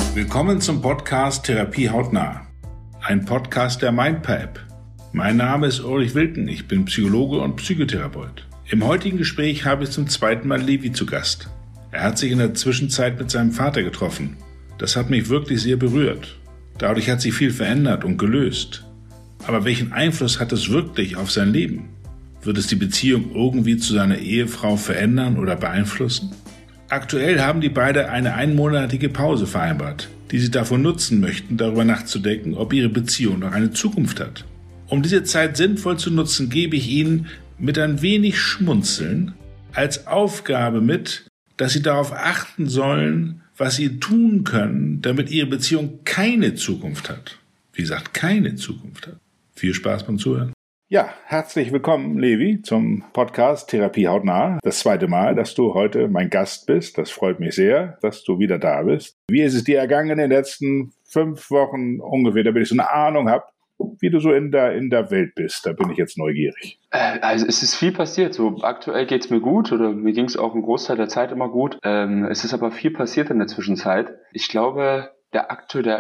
Willkommen zum Podcast Therapie hautnah, ein Podcast der Mindpipe. Mein Name ist Ulrich Wilken, ich bin Psychologe und Psychotherapeut. Im heutigen Gespräch habe ich zum zweiten Mal Levi zu Gast. Er hat sich in der Zwischenzeit mit seinem Vater getroffen. Das hat mich wirklich sehr berührt. Dadurch hat sich viel verändert und gelöst. Aber welchen Einfluss hat es wirklich auf sein Leben? Wird es die Beziehung irgendwie zu seiner Ehefrau verändern oder beeinflussen? Aktuell haben die beiden eine einmonatige Pause vereinbart, die sie davon nutzen möchten, darüber nachzudenken, ob ihre Beziehung noch eine Zukunft hat. Um diese Zeit sinnvoll zu nutzen, gebe ich Ihnen mit ein wenig Schmunzeln als Aufgabe mit, dass Sie darauf achten sollen, was Sie tun können, damit Ihre Beziehung keine Zukunft hat. Wie gesagt, keine Zukunft hat. Viel Spaß beim Zuhören. Ja, herzlich willkommen, Levi, zum Podcast Therapie hautnah. Das zweite Mal, dass du heute mein Gast bist. Das freut mich sehr, dass du wieder da bist. Wie ist es dir ergangen in den letzten 5 Wochen ungefähr, damit ich so eine Ahnung habe, wie du so in der Welt bist? Da bin ich jetzt neugierig. Also es ist viel passiert. So aktuell geht's mir gut oder mir ging's auch einen Großteil der Zeit immer gut. Es ist aber viel passiert in der Zwischenzeit. Ich glaube, der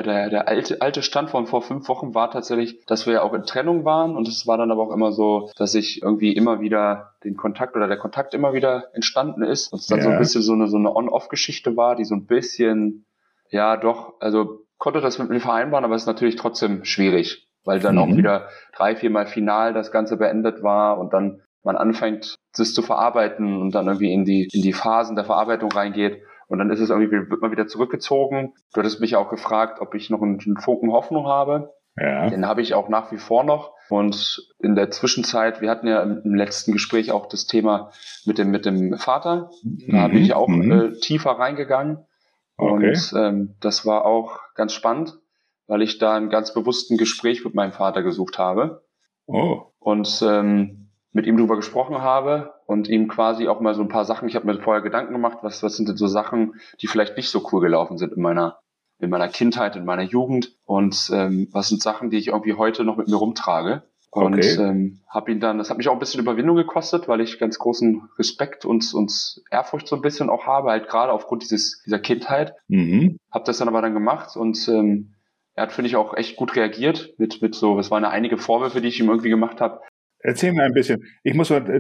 alte Stand von vor 5 Wochen war tatsächlich, dass wir ja auch in Trennung waren, und es war dann aber auch immer so, dass ich irgendwie immer wieder der Kontakt immer wieder entstanden ist und es dann so ein bisschen so eine On-Off-Geschichte war, die so ein bisschen, ja doch, also konnte das mit mir vereinbaren, aber es ist natürlich trotzdem schwierig, weil dann auch wieder 3-4 Mal final das Ganze beendet war und dann man anfängt, das zu verarbeiten und dann irgendwie in die Phasen der Verarbeitung reingeht. Und dann ist es irgendwie, wird man wieder zurückgezogen. Du hattest mich auch gefragt, ob ich noch einen Funken Hoffnung habe. Ja. Den habe ich auch nach wie vor noch. Und in der Zwischenzeit, wir hatten ja im letzten Gespräch auch das Thema mit dem Vater. Da bin ich auch tiefer reingegangen. Okay. Und das war auch ganz spannend, weil ich da einen ganz bewussten Gespräch mit meinem Vater gesucht habe. Oh. Und mit ihm drüber gesprochen habe und ihm quasi auch mal so ein paar Sachen, ich habe mir vorher Gedanken gemacht, was sind denn so Sachen, die vielleicht nicht so cool gelaufen sind in meiner Kindheit, in meiner Jugend, und was sind Sachen, die ich irgendwie heute noch mit mir rumtrage. Und habe ihn dann, das hat mich auch ein bisschen Überwindung gekostet, weil ich ganz großen Respekt und Ehrfurcht so ein bisschen auch habe, halt gerade aufgrund dieser Kindheit. Habe das dann aber gemacht und er hat, finde ich, auch echt gut reagiert mit so, es waren ja einige Vorwürfe, die ich ihm irgendwie gemacht habe. Erzähl mir ein bisschen. Ich muss nur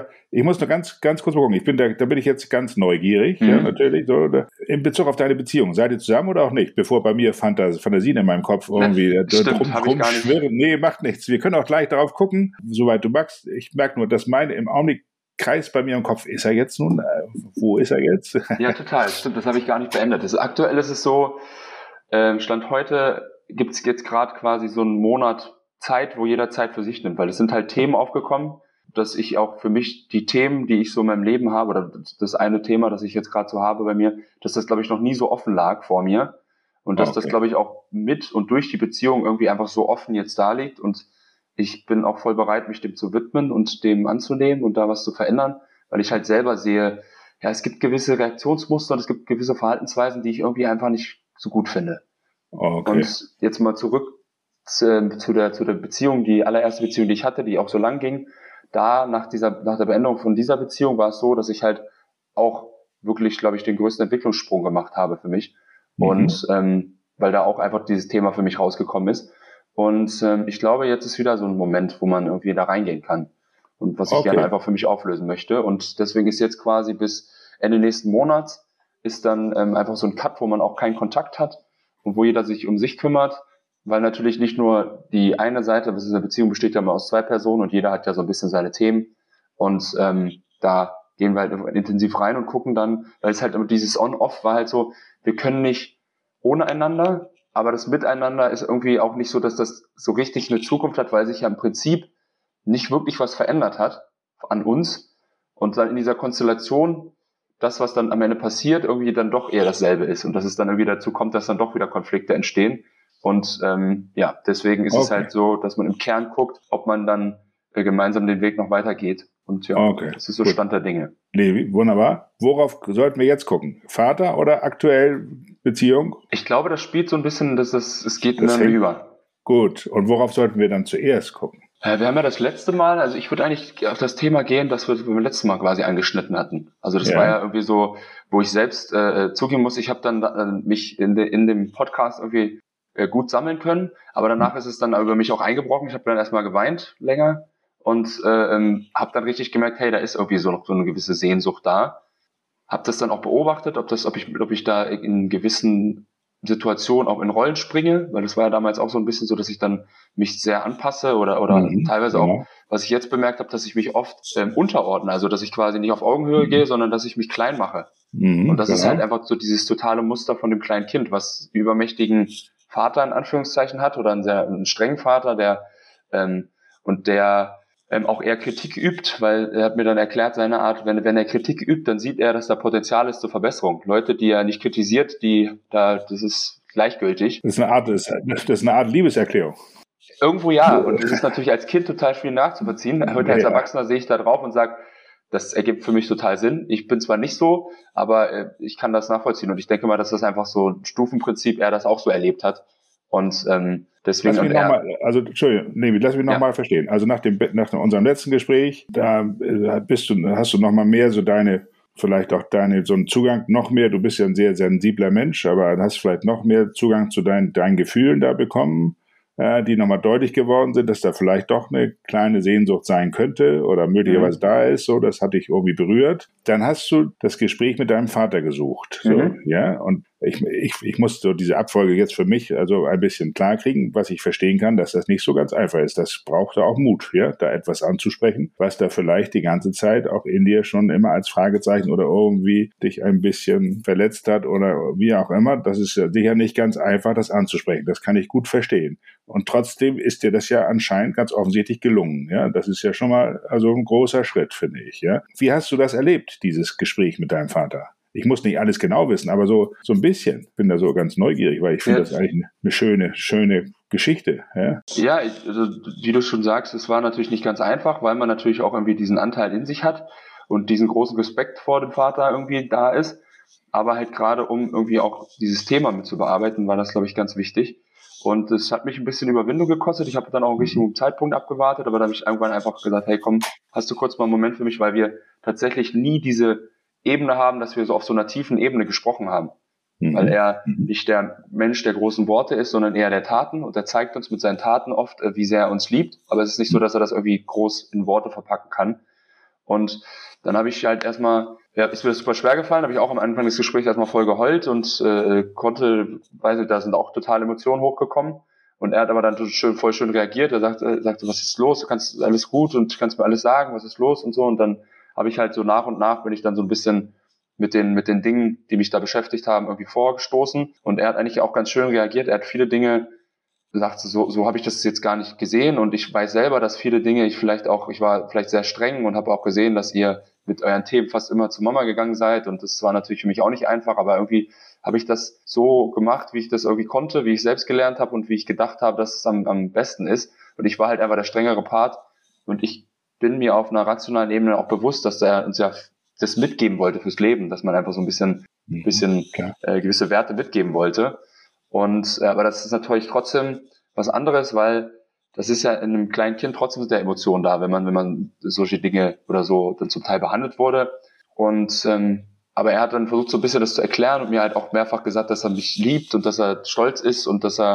ganz kurz mal gucken. Da bin ich jetzt ganz neugierig, ja, natürlich. So, in Bezug auf deine Beziehung. Seid ihr zusammen oder auch nicht? Bevor bei mir Fantasien in meinem Kopf irgendwie rumschwirren. Nee, macht nichts. Wir können auch gleich darauf gucken, soweit du magst. Ich merke nur, dass meine im Augenblick kreist bei mir im Kopf. Ist er jetzt nun? Wo ist er jetzt? Ja, total. Stimmt, das habe ich gar nicht beendet. Aktuell ist es so, Stand heute gibt es jetzt gerade quasi so einen Monat Zeit, wo jeder Zeit für sich nimmt, weil es sind halt Themen aufgekommen, dass ich auch für mich die Themen, die ich so in meinem Leben habe, oder das eine Thema, das ich jetzt gerade so habe bei mir, dass das, glaube ich, noch nie so offen lag vor mir und dass das, glaube ich, auch mit und durch die Beziehung irgendwie einfach so offen jetzt da liegt, und ich bin auch voll bereit, mich dem zu widmen und dem anzunehmen und da was zu verändern, weil ich halt selber sehe, ja, es gibt gewisse Reaktionsmuster und es gibt gewisse Verhaltensweisen, die ich irgendwie einfach nicht so gut finde. Okay. Und jetzt mal zurück zu der Beziehung, die allererste Beziehung, die ich hatte, die auch so lang ging. Nach der Beendigung von dieser Beziehung war es so, dass ich halt auch wirklich, glaube ich, den größten Entwicklungssprung gemacht habe für mich. Und weil da auch einfach dieses Thema für mich rausgekommen ist. Und ich glaube, jetzt ist wieder so ein Moment, wo man irgendwie da reingehen kann. Und was ich gerne einfach für mich auflösen möchte. Und deswegen ist jetzt quasi bis Ende nächsten Monats ist dann einfach so ein Cut, wo man auch keinen Kontakt hat und wo jeder sich um sich kümmert. Weil natürlich nicht nur die eine Seite, das ist eine Beziehung, besteht ja immer aus 2 Personen und jeder hat ja so ein bisschen seine Themen. Und da gehen wir halt intensiv rein und gucken dann, weil es halt immer dieses On-Off war halt so, wir können nicht ohne einander, aber das Miteinander ist irgendwie auch nicht so, dass das so richtig eine Zukunft hat, weil sich ja im Prinzip nicht wirklich was verändert hat an uns. Und dann in dieser Konstellation, das, was dann am Ende passiert, irgendwie dann doch eher dasselbe ist. Und dass es dann irgendwie dazu kommt, dass dann doch wieder Konflikte entstehen. Und deswegen ist es halt so, dass man im Kern guckt, ob man dann gemeinsam den Weg noch weitergeht. Und das ist so Stand der Dinge. Levi, wunderbar. Worauf sollten wir jetzt gucken? Vater oder aktuell Beziehung? Ich glaube, das spielt so ein bisschen, es geht ineinander über. Gut. Und worauf sollten wir dann zuerst gucken? Wir haben ja das letzte Mal, also ich würde eigentlich auf das Thema gehen, das wir beim letzten Mal quasi angeschnitten hatten. Also das war ja irgendwie so, wo ich selbst zugeben muss, ich habe dann mich in dem Podcast irgendwie gut sammeln können, aber danach ist es dann über mich auch eingebrochen. Ich habe dann erstmal geweint länger und habe dann richtig gemerkt, hey, da ist irgendwie so noch so eine gewisse Sehnsucht da. Habe das dann auch beobachtet, ob ich da in gewissen Situationen auch in Rollen springe, weil das war ja damals auch so ein bisschen so, dass ich dann mich sehr anpasse oder teilweise auch, was ich jetzt bemerkt habe, dass ich mich oft unterordne, also dass ich quasi nicht auf Augenhöhe gehe, sondern dass ich mich klein mache. Und das ist halt einfach so dieses totale Muster von dem kleinen Kind, was einen übermächtigen Vater in Anführungszeichen hat oder einen strengen Vater, der auch eher Kritik übt, weil er hat mir dann erklärt, seine Art, wenn er Kritik übt, dann sieht er, dass da Potenzial ist zur Verbesserung. Leute, die er nicht kritisiert, das ist gleichgültig. Das ist eine Art Liebeserklärung. Irgendwo ja, und das ist natürlich als Kind total schwierig nachzuvollziehen. Heute als Erwachsener sehe ich da drauf und sage, das ergibt für mich total Sinn. Ich bin zwar nicht so, aber ich kann das nachvollziehen. Und ich denke mal, dass das einfach so ein Stufenprinzip, er das auch so erlebt hat. Und deswegen. Lass mich nochmal verstehen. Also nach unserem letzten Gespräch, hast du nochmal mehr so so einen Zugang noch mehr. Du bist ja ein sehr sensibler Mensch, aber hast vielleicht noch mehr Zugang zu deinen Gefühlen da bekommen, die nochmal deutlich geworden sind, dass da vielleicht doch eine kleine Sehnsucht sein könnte oder möglicherweise da ist, so, das hat dich irgendwie berührt. Dann hast du das Gespräch mit deinem Vater gesucht, ja, und ich muss so diese Abfolge jetzt für mich also ein bisschen klar kriegen, was ich verstehen kann, dass das nicht so ganz einfach ist. Das braucht da auch Mut, ja, da etwas anzusprechen, was da vielleicht die ganze Zeit auch in dir schon immer als Fragezeichen oder irgendwie dich ein bisschen verletzt hat oder wie auch immer. Das ist ja sicher nicht ganz einfach, das anzusprechen. Das kann ich gut verstehen. Und trotzdem ist dir das ja anscheinend ganz offensichtlich gelungen, ja. Das ist ja schon mal also ein großer Schritt, finde ich, ja. Wie hast du das erlebt, dieses Gespräch mit deinem Vater? Ich muss nicht alles genau wissen, aber so ein bisschen. Bin da so ganz neugierig, weil ich finde das eigentlich eine schöne Geschichte. Ja, also, wie du schon sagst, es war natürlich nicht ganz einfach, weil man natürlich auch irgendwie diesen Anteil in sich hat und diesen großen Respekt vor dem Vater irgendwie da ist. Aber halt gerade, um irgendwie auch dieses Thema mit zu bearbeiten, war das, glaube ich, ganz wichtig. Und es hat mich ein bisschen Überwindung gekostet. Ich habe dann auch einen richtigen Zeitpunkt abgewartet, aber da habe ich irgendwann einfach gesagt, hey komm, hast du kurz mal einen Moment für mich, weil wir tatsächlich nie diese Ebene haben, dass wir so auf so einer tiefen Ebene gesprochen haben. Weil er nicht der Mensch der großen Worte ist, sondern eher der Taten, und er zeigt uns mit seinen Taten oft, wie sehr er uns liebt, aber es ist nicht so, dass er das irgendwie groß in Worte verpacken kann. Und dann habe ich halt ist mir das super schwer gefallen, habe ich auch am Anfang des Gesprächs erstmal voll geheult und da sind auch total Emotionen hochgekommen. Und er hat aber dann voll schön reagiert. Er sagte, was ist los? Du kannst alles gut und kannst mir alles sagen, was ist los und so. Und dann habe ich halt so nach und nach bin ich dann so ein bisschen mit den Dingen, die mich da beschäftigt haben, irgendwie vorgestoßen. Und er hat eigentlich auch ganz schön reagiert. Er hat viele Dinge gesagt, so habe ich das jetzt gar nicht gesehen. Und ich weiß selber, dass viele Dinge ich war vielleicht sehr streng und habe auch gesehen, dass ihr mit euren Themen fast immer zu Mama gegangen seid. Und das war natürlich für mich auch nicht einfach, aber irgendwie habe ich das so gemacht, wie ich das irgendwie konnte, wie ich selbst gelernt habe und wie ich gedacht habe, dass es am besten ist. Und ich war halt einfach der strengere Part. Und ich bin mir auf einer rationalen Ebene auch bewusst, dass er uns ja das mitgeben wollte fürs Leben, dass man einfach so ein bisschen gewisse Werte mitgeben wollte. Und aber das ist natürlich trotzdem was anderes, weil das ist ja in einem kleinen Kind trotzdem der Emotion da, wenn man solche Dinge oder so dann zum Teil behandelt wurde. Und aber er hat dann versucht, so ein bisschen das zu erklären und mir halt auch mehrfach gesagt, dass er mich liebt und dass er stolz ist und dass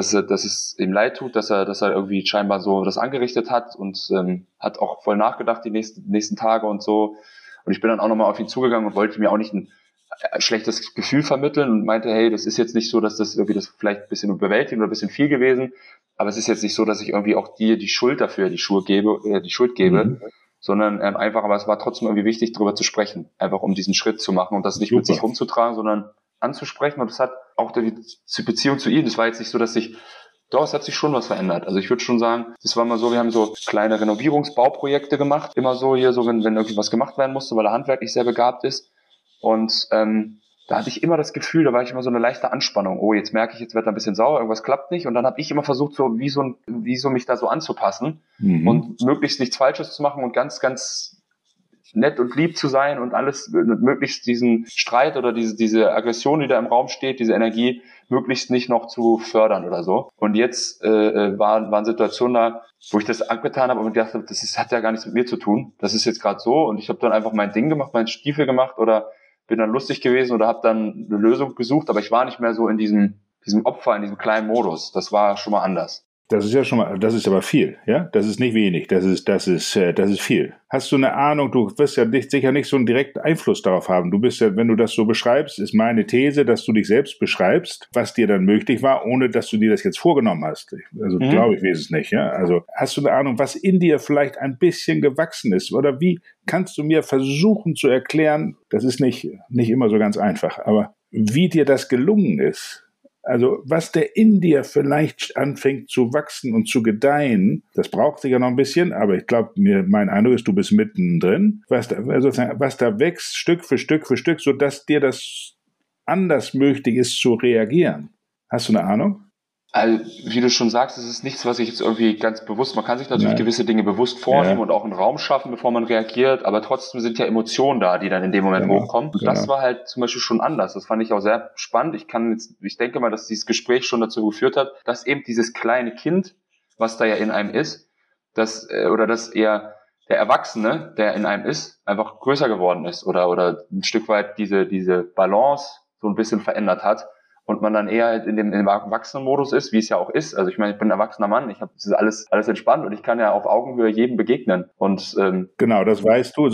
es ihm leid tut, dass er irgendwie scheinbar so das angerichtet hat und hat auch voll nachgedacht die nächsten Tage und so. Und ich bin dann auch nochmal auf ihn zugegangen und wollte mir auch nicht ein schlechtes Gefühl vermitteln und meinte, hey, das ist jetzt nicht so, dass das irgendwie das vielleicht ein bisschen überwältigend oder ein bisschen viel gewesen, aber es ist jetzt nicht so, dass ich irgendwie auch dir die Schuld dafür, die Schuld gebe, sondern einfach, aber es war trotzdem irgendwie wichtig, darüber zu sprechen, einfach um diesen Schritt zu machen und das nicht mit sich rumzutragen, sondern anzusprechen. Und das hat auch die Beziehung zu ihm, das war jetzt nicht so, es hat sich schon was verändert. Also ich würde schon sagen, das war mal so, wir haben so kleine Renovierungsbauprojekte gemacht, immer so hier, so wenn irgendwie was gemacht werden musste, weil er handwerklich sehr begabt ist. Und da hatte ich immer das Gefühl, da war ich immer so eine leichte Anspannung. Oh, jetzt merke ich, jetzt wird er ein bisschen sauer, irgendwas klappt nicht. Und dann habe ich immer versucht, so wie so mich da so anzupassen und möglichst nichts Falsches zu machen und ganz, ganz nett und lieb zu sein und alles möglichst diesen Streit oder diese Aggression, die da im Raum steht, diese Energie, möglichst nicht noch zu fördern oder so. Und jetzt waren Situationen da, wo ich das abgetan habe und gedacht habe, hat ja gar nichts mit mir zu tun. Das ist jetzt gerade so und ich habe dann einfach mein Ding gemacht, meinen Stiefel gemacht oder bin dann lustig gewesen oder habe dann eine Lösung gesucht, aber ich war nicht mehr so in diesem Opfer, in diesem kleinen Modus. Das war schon mal anders. Das ist ja schon mal, das ist aber viel, ja? Das ist nicht wenig, das ist viel. Hast du eine Ahnung, du wirst ja sicher nicht so einen direkten Einfluss darauf haben. Du bist ja, wenn du das so beschreibst, ist meine These, dass du dich selbst beschreibst, was dir dann möglich war, ohne dass du dir das jetzt vorgenommen hast. Also glaube ich wenigstens nicht, ja? Also hast du eine Ahnung, was in dir vielleicht ein bisschen gewachsen ist? Oder wie kannst du mir versuchen zu erklären, das ist nicht immer so ganz einfach, aber wie dir das gelungen ist? Also was der in dir vielleicht anfängt zu wachsen und zu gedeihen, das braucht sicher noch ein bisschen, aber ich glaube, mein Eindruck ist, du bist mittendrin, was da wächst, Stück für Stück, sodass dir das anders möglich ist zu reagieren. Hast du eine Ahnung? Also, wie du schon sagst, es ist nichts, was ich jetzt irgendwie ganz bewusst, man kann sich natürlich gewisse Dinge bewusst vornehmen und auch einen Raum schaffen, bevor man reagiert, aber trotzdem sind ja Emotionen da, die dann in dem Moment hochkommen. Und das war halt zum Beispiel schon anders. Das fand ich auch sehr spannend. Ich denke mal, dass dieses Gespräch schon dazu geführt hat, dass eben dieses kleine Kind, was da ja in einem ist, dass eher der Erwachsene, der in einem ist, einfach größer geworden ist oder ein Stück weit diese Balance so ein bisschen verändert hat. Und man dann eher in dem Erwachsenenmodus ist, wie es ja auch ist. Also ich meine, ich bin ein erwachsener Mann, ich habe alles entspannt und ich kann ja auf Augenhöhe jedem begegnen. Und genau, das weißt du.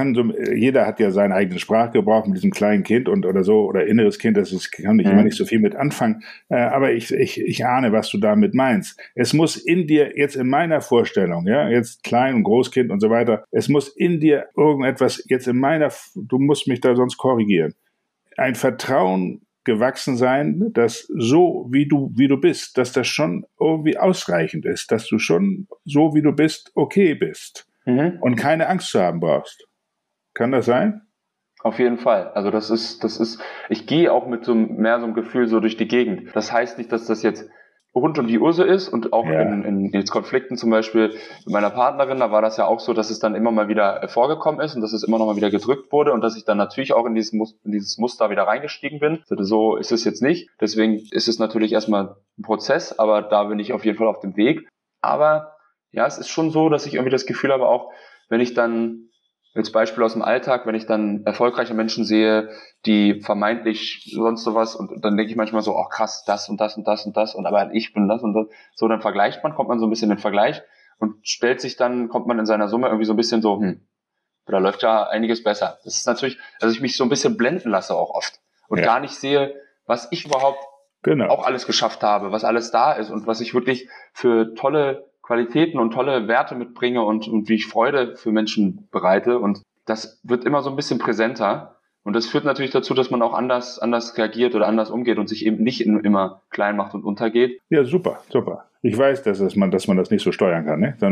Jeder hat ja seinen eigenen Sprachgebrauch mit diesem kleinen Kind oder inneres Kind. Kann ich immer nicht so viel mit anfangen. Aber ich ahne, was du damit meinst. Es muss in dir jetzt in meiner Vorstellung, ja, jetzt Klein- und Großkind und so weiter. Es muss in dir irgendetwas jetzt du musst mich da sonst korrigieren. Ein Vertrauen gewachsen sein, dass so wie du bist, dass das schon irgendwie ausreichend ist, dass du schon so wie du bist okay bist und keine Angst zu haben brauchst. Kann das sein? Auf jeden Fall. Also das ist, ich gehe auch mit mehr so einem Gefühl so durch die Gegend. Das heißt nicht, dass das jetzt rund um die Uhr so ist und auch in jetzt Konflikten zum Beispiel mit meiner Partnerin, da war das ja auch so, dass es dann immer mal wieder vorgekommen ist und dass es immer noch mal wieder gedrückt wurde und dass ich dann natürlich auch in dieses Muster wieder reingestiegen bin. So ist es jetzt nicht. Deswegen ist es natürlich erstmal ein Prozess, aber da bin ich auf jeden Fall auf dem Weg. Aber ja, es ist schon so, dass ich irgendwie das Gefühl habe, auch wenn ich dann als Beispiel aus dem Alltag, wenn ich dann erfolgreiche Menschen sehe, die vermeintlich sonst sowas und dann denke ich manchmal so, krass, das und das und das und das und aber ich bin das und das. So, dann kommt man so ein bisschen in den Vergleich und kommt man in seiner Summe irgendwie so ein bisschen so, da läuft ja einiges besser. Das ist natürlich, dass ich mich so ein bisschen blenden lasse auch oft und gar nicht sehe, was ich überhaupt auch alles geschafft habe, was alles da ist und was ich wirklich für tolle Qualitäten und tolle Werte mitbringe und wie ich Freude für Menschen bereite und das wird immer so ein bisschen präsenter und das führt natürlich dazu, dass man auch anders reagiert oder anders umgeht und sich eben nicht immer klein macht und untergeht. Ja, super. Ich weiß, dass man das nicht so steuern kann, ne?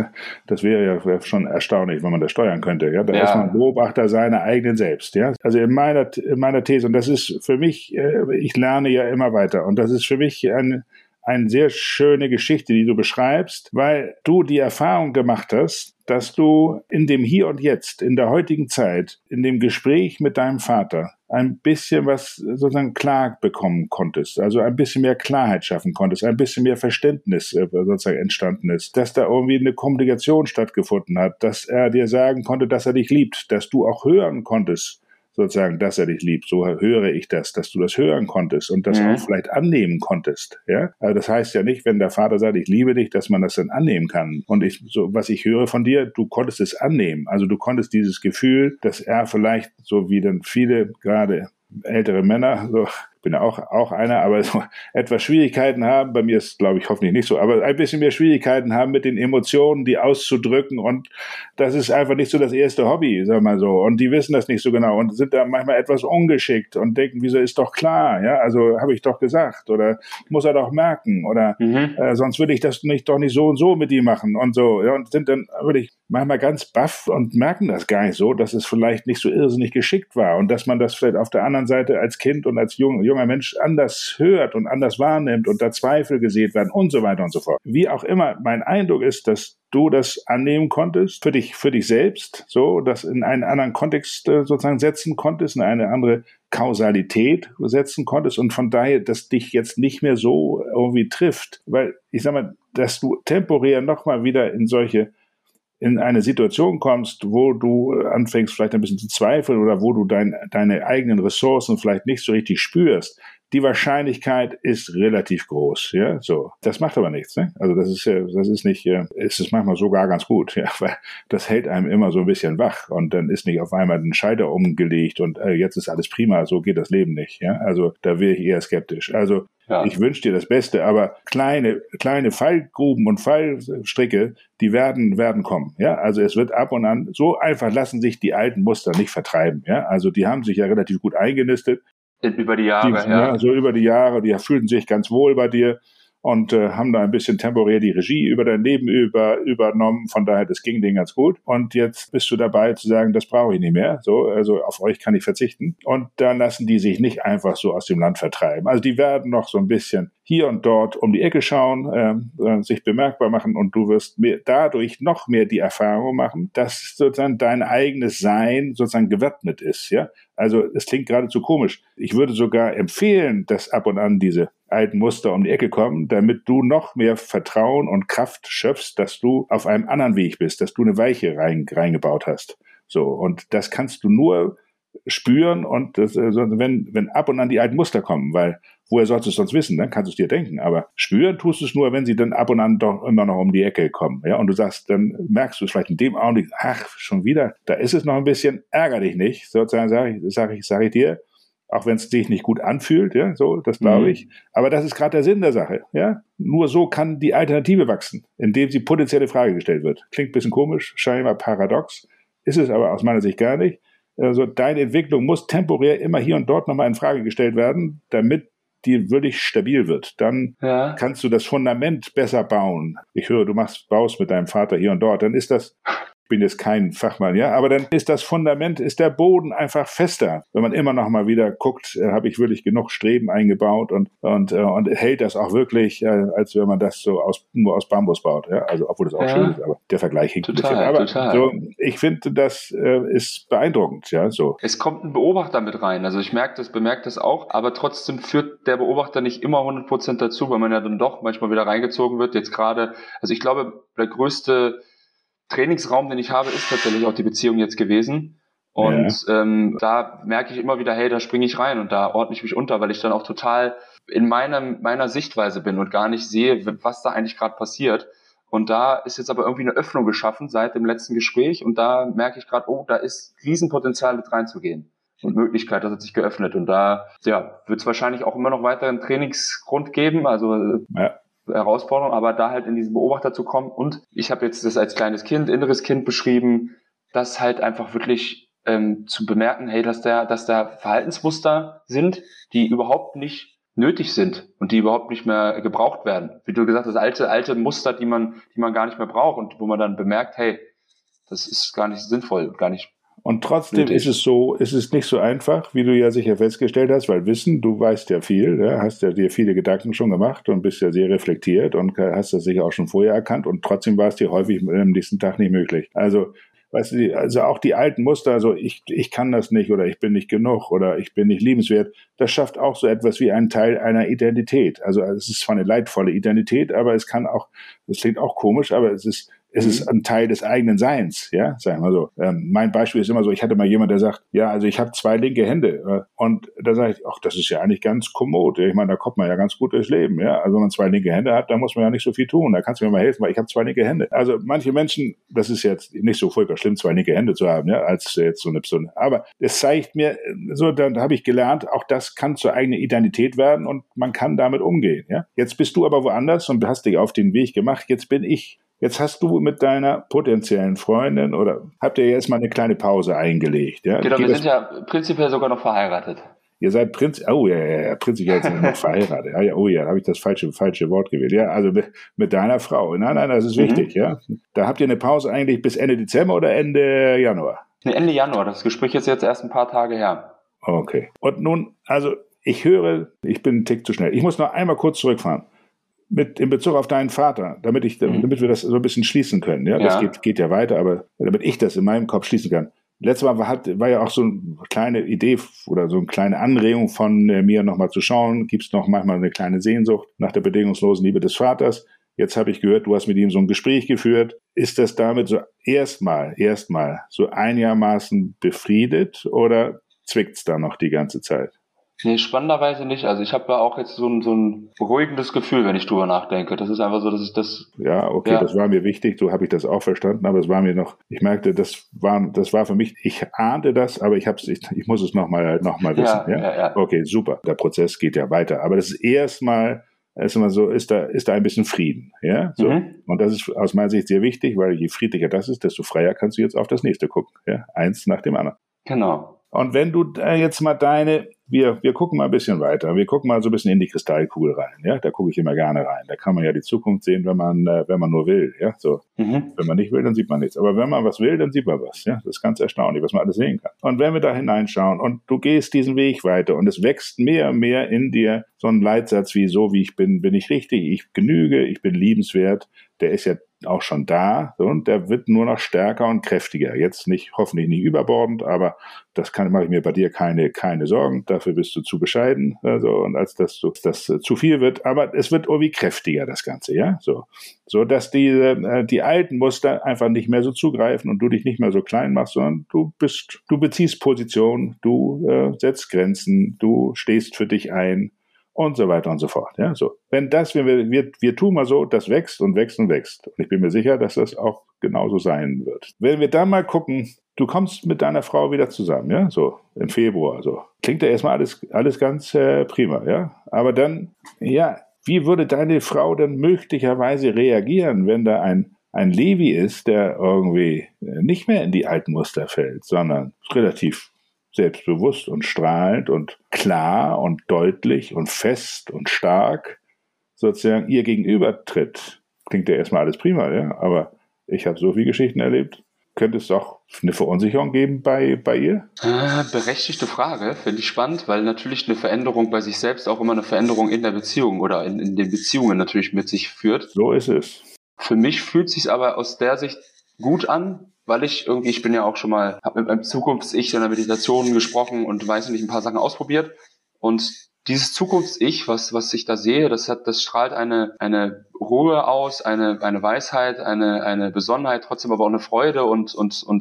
Das wäre ja schon erstaunlich, wenn man das steuern könnte, ja? Da ist man Beobachter seiner eigenen selbst, ja? Also in meiner These, und das ist für mich, ich lerne ja immer weiter und das ist für mich eine sehr schöne Geschichte, die du beschreibst, weil du die Erfahrung gemacht hast, dass du in dem Hier und Jetzt, in der heutigen Zeit, in dem Gespräch mit deinem Vater ein bisschen was sozusagen klar bekommen konntest, also ein bisschen mehr Klarheit schaffen konntest, ein bisschen mehr Verständnis sozusagen entstanden ist, dass da irgendwie eine Kommunikation stattgefunden hat, dass er dir sagen konnte, dass er dich liebt, dass du auch hören konntest, sozusagen, dass er dich liebt. So höre ich das, dass du das hören konntest und das auch vielleicht annehmen konntest. Ja? Also das heißt ja nicht, wenn der Vater sagt, ich liebe dich, dass man das dann annehmen kann. Und was ich höre von dir, du konntest es annehmen. Also du konntest dieses Gefühl, dass er vielleicht, so wie dann viele gerade ältere Männer, so, ich bin ja auch einer, aber so etwas Schwierigkeiten haben, bei mir ist, glaube ich, hoffentlich nicht so, aber ein bisschen mehr Schwierigkeiten haben mit den Emotionen, die auszudrücken und das ist einfach nicht so das erste Hobby, sagen wir mal so, und die wissen das nicht so genau und sind da manchmal etwas ungeschickt und denken, wieso ist doch klar, ja, also habe ich doch gesagt oder muss er doch merken oder sonst würde ich das doch nicht so und so mit ihm machen und so, ja, und sind dann wirklich manchmal ganz baff und merken das gar nicht so, dass es vielleicht nicht so irrsinnig geschickt war und dass man das vielleicht auf der anderen Seite als Kind und als junger junger Mensch anders hört und anders wahrnimmt und da Zweifel gesät werden und so weiter und so fort. Wie auch immer, mein Eindruck ist, dass du das annehmen konntest, für dich selbst, so, das in einen anderen Kontext sozusagen setzen konntest, in eine andere Kausalität setzen konntest und von daher, dass dich jetzt nicht mehr so irgendwie trifft, weil ich sag mal, dass du temporär nochmal wieder in eine Situation kommst, wo du anfängst vielleicht ein bisschen zu zweifeln oder wo du deine eigenen Ressourcen vielleicht nicht so richtig spürst, die Wahrscheinlichkeit ist relativ groß, ja, so. Das macht aber nichts, ne? Also es ist manchmal sogar ganz gut, ja, weil das hält einem immer so ein bisschen wach und dann ist nicht auf einmal ein Schalter umgelegt und jetzt ist alles prima, so geht das Leben nicht, ja. Also da wäre ich eher skeptisch. Also ja. Ich wünsche dir das Beste, aber kleine Fallgruben und Fallstricke, die werden kommen, ja. Also es wird ab und an, so einfach lassen sich die alten Muster nicht vertreiben, ja. Also die haben sich ja relativ gut eingenistet. Über die Jahre, ja. So über die Jahre, die fühlten sich ganz wohl bei dir und haben da ein bisschen temporär die Regie über dein Leben übernommen. Von daher, das ging denen ganz gut. Und jetzt bist du dabei zu sagen, das brauche ich nicht mehr. So, also auf euch kann ich verzichten. Und dann lassen die sich nicht einfach so aus dem Land vertreiben. Also die werden noch so ein bisschen hier und dort um die Ecke schauen, sich bemerkbar machen und du wirst dadurch noch mehr die Erfahrung machen, dass sozusagen dein eigenes Sein sozusagen gewappnet ist, ja. Also es klingt geradezu komisch. Ich würde sogar empfehlen, dass ab und an diese alten Muster um die Ecke kommen, damit du noch mehr Vertrauen und Kraft schöpfst, dass du auf einem anderen Weg bist, dass du eine Weiche reingebaut hast. So, und das kannst du nur spüren und das, wenn ab und an die alten Muster kommen, weil woher sollst du es sonst wissen, dann kannst du es dir denken, aber spüren tust du es nur, wenn sie dann ab und an doch immer noch um die Ecke kommen, ja, und du sagst, dann merkst du es vielleicht in dem Augenblick, ach, schon wieder, da ist es noch ein bisschen, ärger dich nicht, sozusagen sag ich dir, auch wenn es sich nicht gut anfühlt, ja, so, das glaube ich, aber das ist gerade der Sinn der Sache, ja, nur so kann die Alternative wachsen, indem sie potenzielle Frage gestellt wird. Klingt ein bisschen komisch, scheinbar paradox, ist es aber aus meiner Sicht gar nicht. Also deine Entwicklung muss temporär immer hier und dort nochmal in Frage gestellt werden, damit die wirklich stabil wird. Dann kannst du das Fundament besser bauen. Ich höre, du baust mit deinem Vater hier und dort. Dann ist das, ich bin jetzt kein Fachmann, ja, aber dann ist das Fundament, ist der Boden einfach fester. Wenn man immer noch mal wieder guckt, habe ich wirklich genug Streben eingebaut und hält das auch wirklich, als wenn man das so nur aus Bambus baut, ja, also obwohl das auch schön ist, aber der Vergleich hinkt ein bisschen. Aber so, ich finde, das ist beeindruckend, ja, so. Es kommt ein Beobachter mit rein, also ich bemerke das auch, aber trotzdem führt der Beobachter nicht immer 100% dazu, weil man ja dann doch manchmal wieder reingezogen wird, jetzt gerade, also ich glaube, der größte Trainingsraum, den ich habe, ist tatsächlich auch die Beziehung jetzt gewesen. Und da merke ich immer wieder, hey, da springe ich rein und da ordne ich mich unter, weil ich dann auch total in meiner Sichtweise bin und gar nicht sehe, was da eigentlich gerade passiert. Und da ist jetzt aber irgendwie eine Öffnung geschaffen seit dem letzten Gespräch und da merke ich gerade, oh, da ist Riesenpotenzial mit reinzugehen und Möglichkeit, das hat sich geöffnet. Und da wird es wahrscheinlich auch immer noch weiteren Trainingsgrund geben, also Herausforderung, aber da halt in diesen Beobachter zu kommen. Und ich habe jetzt das als kleines Kind, inneres Kind beschrieben, das halt einfach wirklich zu bemerken, hey, dass da Verhaltensmuster sind, die überhaupt nicht nötig sind und die überhaupt nicht mehr gebraucht werden. Wie du gesagt hast, alte Muster, die man gar nicht mehr braucht und wo man dann bemerkt, hey, das ist gar nicht sinnvoll, gar nicht. Und trotzdem ist es nicht so einfach, wie du ja sicher festgestellt hast, weil du weißt ja viel, ja, hast ja dir viele Gedanken schon gemacht und bist ja sehr reflektiert und hast das sicher auch schon vorher erkannt und trotzdem war es dir häufig am nächsten Tag nicht möglich. Also, weißt du, also auch die alten Muster, also ich kann das nicht oder ich bin nicht genug oder ich bin nicht liebenswert, das schafft auch so etwas wie einen Teil einer Identität. Also es ist zwar eine leidvolle Identität, aber es kann auch, das klingt auch komisch, aber es ist ein Teil des eigenen Seins, ja, sagen wir so. Mein Beispiel ist immer so, ich hatte mal jemand, der sagt, ja, also ich habe 2 linke Hände und da sage ich, ach, das ist ja eigentlich ganz kommod, ich meine, da kommt man ja ganz gut durchs Leben, ja, also wenn man 2 linke Hände hat, dann muss man ja nicht so viel tun, da kannst du mir mal helfen, weil ich habe 2 linke Hände. Also manche Menschen, das ist jetzt nicht so furchtbar schlimm, 2 linke Hände zu haben, ja, als jetzt so eine, aber es zeigt mir, so, da habe ich gelernt, auch das kann zur eigenen Identität werden und man kann damit umgehen, ja. Jetzt bist du aber woanders und hast dich auf den Weg gemacht, Jetzt hast du mit deiner potenziellen Freundin oder habt ihr jetzt mal eine kleine Pause eingelegt? Ja? Genau, wir sind ja prinzipiell sogar noch verheiratet. Ihr seid prinzipiell sind wir noch verheiratet. Da habe ich das falsche Wort gewählt. Ja, also mit deiner Frau. Nein, das ist wichtig. Ja, da habt ihr eine Pause eigentlich bis Ende Dezember oder Ende Januar? Nee, Ende Januar. Das Gespräch ist jetzt erst ein paar Tage her. Okay. Und nun, also ich höre, ich bin einen Tick zu schnell. Ich muss noch einmal kurz zurückfahren. In Bezug auf deinen Vater, damit wir das so ein bisschen schließen können. Ja, das geht ja weiter, aber damit ich das in meinem Kopf schließen kann. Letztes Mal war ja auch so eine kleine Idee oder so eine kleine Anregung von mir, nochmal zu schauen. Gibt es noch manchmal eine kleine Sehnsucht nach der bedingungslosen Liebe des Vaters? Jetzt habe ich gehört, du hast mit ihm so ein Gespräch geführt. Ist das damit so erstmal so einigermaßen befriedet oder zwickt's da noch die ganze Zeit? Nee, spannenderweise nicht. Also ich habe da auch jetzt so ein beruhigendes Gefühl, wenn ich drüber nachdenke. Das ist einfach so, dass ich das... Ja, okay, das war mir wichtig, so habe ich das auch verstanden, aber es war mir noch, ich merkte, das war für mich, ich ahnte das, aber ich muss es noch mal wissen. Ja? Okay, super. Der Prozess geht ja weiter, aber das ist erstmal so, ist da ein bisschen Frieden. Ja? So. Und das ist aus meiner Sicht sehr wichtig, weil je friedlicher das ist, desto freier kannst du jetzt auf das nächste gucken. Ja? Eins nach dem anderen. Genau. Und wenn du jetzt mal wir gucken mal ein bisschen weiter, wir gucken mal so ein bisschen in die Kristallkugel rein, ja, da gucke ich immer gerne rein, da kann man ja die Zukunft sehen, wenn man nur will, ja, so. Wenn man nicht will, dann sieht man nichts, aber wenn man was will, dann sieht man was, ja, das ist ganz erstaunlich, was man alles sehen kann. Und wenn wir da hineinschauen und du gehst diesen Weg weiter und es wächst mehr und mehr in dir so ein Leitsatz wie, so wie ich bin ich richtig, ich genüge, ich bin liebenswert, der ist ja auch schon da, so, und der wird nur noch stärker und kräftiger. Jetzt hoffentlich nicht überbordend, aber mache ich mir bei dir keine Sorgen. Dafür bist du zu bescheiden, also, und als dass das zu viel wird. Aber es wird irgendwie kräftiger, das Ganze, ja, so dass die alten Muster einfach nicht mehr so zugreifen und du dich nicht mehr so klein machst, sondern du beziehst Position, du setzt Grenzen, du stehst für dich ein. Und so weiter und so fort. Ja, so. Wenn wir tun mal so, das wächst und wächst und wächst. Und ich bin mir sicher, dass das auch genauso sein wird. Wenn wir dann mal gucken, du kommst mit deiner Frau wieder zusammen, ja, so im Februar, so. Klingt ja erstmal alles ganz prima, ja. Aber dann, ja, wie würde deine Frau denn möglicherweise reagieren, wenn da ein Levi ist, der irgendwie nicht mehr in die alten Muster fällt, sondern relativ selbstbewusst und strahlend und klar und deutlich und fest und stark sozusagen ihr gegenüber tritt. Klingt ja erstmal alles prima, ja, aber ich habe so viele Geschichten erlebt. Könnte es auch eine Verunsicherung geben bei ihr? Berechtigte Frage, finde ich spannend, weil natürlich eine Veränderung bei sich selbst auch immer eine Veränderung in der Beziehung oder in den Beziehungen natürlich mit sich führt. So ist es. Für mich fühlt es sich aber aus der Sicht gut an, weil ich bin ja auch schon mal, habe mit meinem Zukunfts-Ich in der Meditation gesprochen und weiß nicht, ein paar Sachen ausprobiert. Und dieses Zukunfts-Ich, was ich da sehe, das strahlt eine Ruhe aus, eine Weisheit, eine Besonnenheit, trotzdem aber auch eine Freude und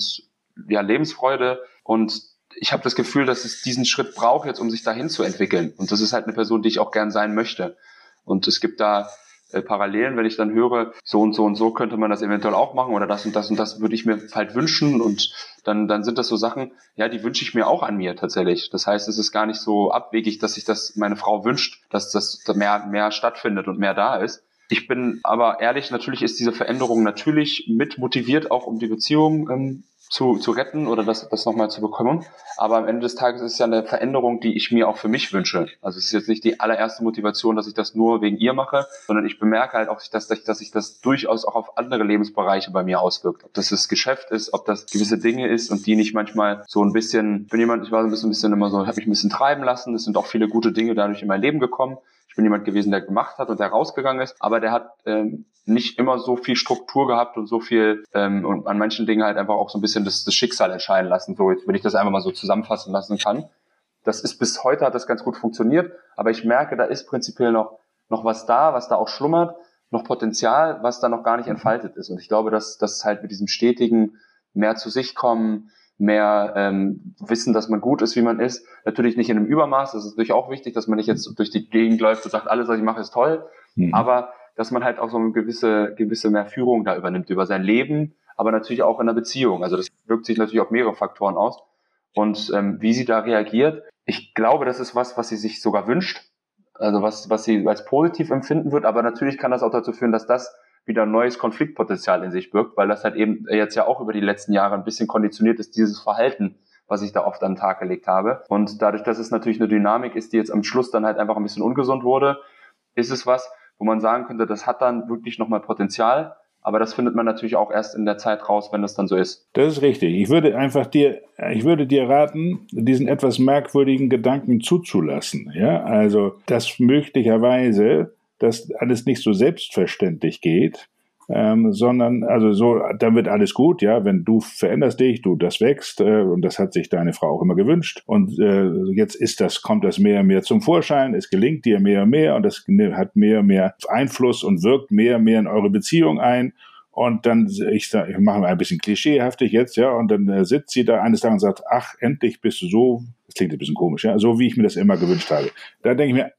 ja, Lebensfreude. Und ich habe das Gefühl, dass es diesen Schritt braucht jetzt, um sich dahin zu entwickeln. Und das ist halt eine Person, die ich auch gern sein möchte. Und es gibt da Parallelen, wenn ich dann höre, so und so und so könnte man das eventuell auch machen oder das und das und das würde ich mir halt wünschen und dann sind das so Sachen, ja, die wünsche ich mir auch an mir tatsächlich. Das heißt, es ist gar nicht so abwegig, dass sich das meine Frau wünscht, dass das mehr stattfindet und mehr da ist. Ich bin aber ehrlich, natürlich ist diese Veränderung natürlich mit motiviert, auch um die Beziehung zu retten oder das nochmal zu bekommen. Aber am Ende des Tages ist es ja eine Veränderung, die ich mir auch für mich wünsche. Also es ist jetzt nicht die allererste Motivation, dass ich das nur wegen ihr mache, sondern ich bemerke halt auch, dass sich das durchaus auch auf andere Lebensbereiche bei mir auswirkt. Ob das Geschäft ist, ob das gewisse Dinge ist und die nicht manchmal so ein bisschen, ich war so ein bisschen immer so, habe mich ein bisschen treiben lassen. Es sind auch viele gute Dinge dadurch in mein Leben gekommen. Ich bin jemand gewesen, der gemacht hat und der rausgegangen ist, aber der hat nicht immer so viel Struktur gehabt und so viel und an manchen Dingen halt einfach auch so ein bisschen das Schicksal entscheiden lassen, so jetzt, wenn ich das einfach mal so zusammenfassen lassen kann. Das ist bis heute hat das ganz gut funktioniert, aber ich merke, da ist prinzipiell noch was da auch schlummert, noch Potenzial, was da noch gar nicht entfaltet ist. Und ich glaube, dass das halt mit diesem stetigen mehr zu sich kommen, mehr wissen, dass man gut ist, wie man ist. Natürlich nicht in einem Übermaß, das ist natürlich auch wichtig, dass man nicht jetzt durch die Gegend läuft und sagt, alles, was ich mache, ist toll. Aber dass man halt auch so eine gewisse mehr Führung da übernimmt über sein Leben, aber natürlich auch in der Beziehung. Also das wirkt sich natürlich auf mehrere Faktoren aus. Und wie sie da reagiert, ich glaube, das ist was sie sich sogar wünscht, also was sie als positiv empfinden wird, aber natürlich kann das auch dazu führen, dass das wieder ein neues Konfliktpotenzial in sich birgt, weil das halt eben jetzt ja auch über die letzten Jahre ein bisschen konditioniert ist, dieses Verhalten, was ich da oft an den Tag gelegt habe. Und dadurch, dass es natürlich eine Dynamik ist, die jetzt am Schluss dann halt einfach ein bisschen ungesund wurde, ist es was, wo man sagen könnte, das hat dann wirklich nochmal Potenzial, Aber das findet man natürlich auch erst in der Zeit raus, wenn das dann so ist. Das ist richtig. Ich würde dir raten, diesen etwas merkwürdigen Gedanken zuzulassen. Ja, also, dass möglicherweise das alles nicht so selbstverständlich geht, sondern, also so, dann wird alles gut, ja, wenn du veränderst dich, das wächst, und das hat sich deine Frau auch immer gewünscht, und jetzt kommt das mehr und mehr zum Vorschein, es gelingt dir mehr und mehr, und das hat mehr und mehr Einfluss und wirkt mehr und mehr in eure Beziehung ein, und dann, ich mache mal ein bisschen klischeehaftig jetzt, ja, und dann sitzt sie da eines Tages und sagt, ach, endlich bist du so, das klingt ein bisschen komisch, ja, so wie ich mir das immer gewünscht habe. Da denke ich mir,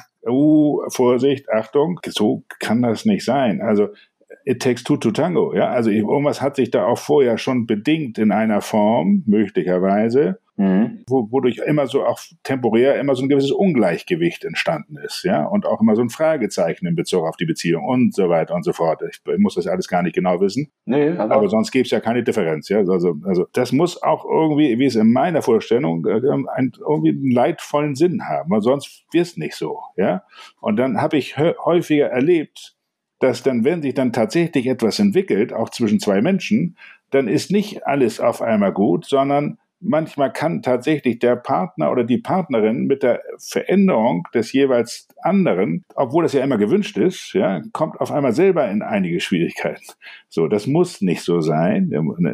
Vorsicht, Achtung, so kann das nicht sein, also it takes two to tango, ja, also irgendwas hat sich da auch vorher schon bedingt in einer Form, möglicherweise, wodurch immer so auch temporär immer so ein gewisses Ungleichgewicht entstanden ist, ja, und auch immer so ein Fragezeichen in Bezug auf die Beziehung und so weiter und so fort. Ich muss das alles gar nicht genau wissen, aber sonst gäbe es ja keine Differenz, ja, also das muss auch irgendwie, wie es in meiner Vorstellung, irgendwie einen leidvollen Sinn haben, weil sonst wird es nicht so, ja, und dann habe ich häufiger erlebt, dass dann, wenn sich dann tatsächlich etwas entwickelt, auch zwischen zwei Menschen, dann ist nicht alles auf einmal gut, sondern manchmal kann tatsächlich der Partner oder die Partnerin mit der Veränderung des jeweils anderen, obwohl das ja immer gewünscht ist, ja, kommt auf einmal selber in einige Schwierigkeiten. So, das muss nicht so sein,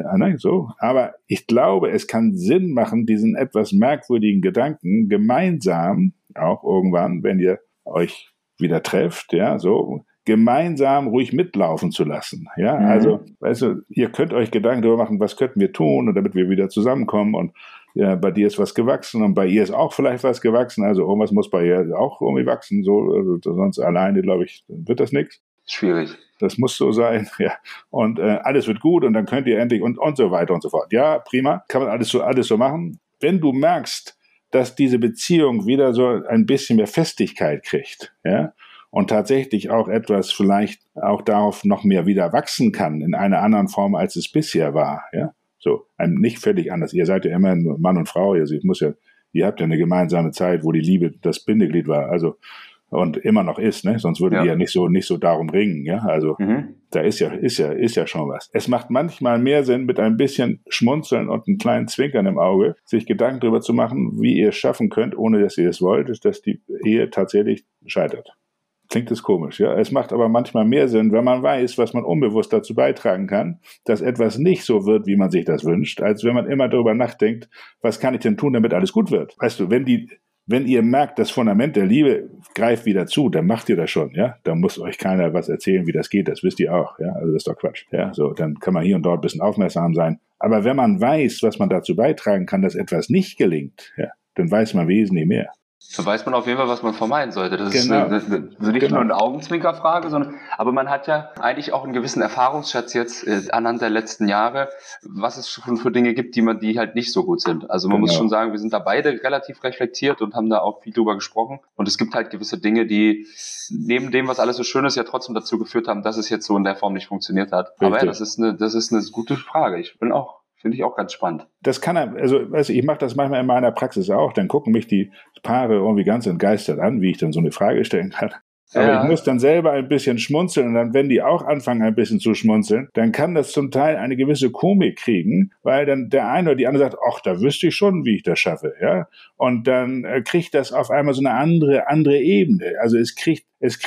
so. Aber ich glaube, es kann Sinn machen, diesen etwas merkwürdigen Gedanken gemeinsam, auch irgendwann, wenn ihr euch wieder trefft, ja, so, gemeinsam ruhig mitlaufen zu lassen. Ja, also, weißt du, ihr könnt euch Gedanken darüber machen, was könnten wir tun, und damit wir wieder zusammenkommen, und ja, bei dir ist was gewachsen und bei ihr ist auch vielleicht was gewachsen, also irgendwas muss bei ihr auch irgendwie wachsen, so, also sonst alleine, glaube ich, wird das nichts. Schwierig. Das muss so sein, ja. Und alles wird gut und dann könnt ihr endlich und so weiter und so fort. Ja, prima, kann man alles so machen. Wenn du merkst, dass diese Beziehung wieder so ein bisschen mehr Festigkeit kriegt, ja, und tatsächlich auch etwas vielleicht auch darauf noch mehr wieder wachsen kann in einer anderen Form, als es bisher war, ja, so, nicht völlig anders. Ihr seid ja immer nur Mann und Frau, also ihr habt ja eine gemeinsame Zeit, wo die Liebe das Bindeglied war, also, und immer noch ist, ne, sonst würdet ihr ja nicht so darum ringen, ja, also, da ist ja schon was. Es macht manchmal mehr Sinn, mit ein bisschen Schmunzeln und einem kleinen Zwinkern im Auge, sich Gedanken darüber zu machen, wie ihr es schaffen könnt, ohne dass ihr es wollt, dass die Ehe tatsächlich scheitert. Klingt das komisch, ja. Es macht aber manchmal mehr Sinn, wenn man weiß, was man unbewusst dazu beitragen kann, dass etwas nicht so wird, wie man sich das wünscht, als wenn man immer darüber nachdenkt, was kann ich denn tun, damit alles gut wird. Weißt du, wenn ihr merkt, das Fundament der Liebe greift wieder zu, dann macht ihr das schon, ja. Da muss euch keiner was erzählen, wie das geht, das wisst ihr auch, ja. Also das ist doch Quatsch, ja. So, dann kann man hier und dort ein bisschen aufmerksam sein. Aber wenn man weiß, was man dazu beitragen kann, dass etwas nicht gelingt, ja, dann weiß man wesentlich mehr. So weiß man auf jeden Fall, was man vermeiden sollte. Das ist nicht nur eine Augenzwinkerfrage, aber man hat ja eigentlich auch einen gewissen Erfahrungsschatz jetzt anhand der letzten Jahre, was es schon für Dinge gibt, die halt nicht so gut sind. Also man muss schon sagen, wir sind da beide relativ reflektiert und haben da auch viel drüber gesprochen. Und es gibt halt gewisse Dinge, die neben dem, was alles so schön ist, ja trotzdem dazu geführt haben, dass es jetzt so in der Form nicht funktioniert hat. Richtig. Aber ja, das ist eine gute Frage. Finde ich auch ganz spannend. Das kann ich mache das manchmal in meiner Praxis auch, dann gucken mich die Paare irgendwie ganz entgeistert an, wie ich dann so eine Frage stellen kann. Aber ich muss dann selber ein bisschen schmunzeln und dann, wenn die auch anfangen, ein bisschen zu schmunzeln, dann kann das zum Teil eine gewisse Komik kriegen, weil dann der eine oder die andere sagt, ach, da wüsste ich schon, wie ich das schaffe, ja. Und dann kriegt das auf einmal so eine andere Ebene. Also es kriegt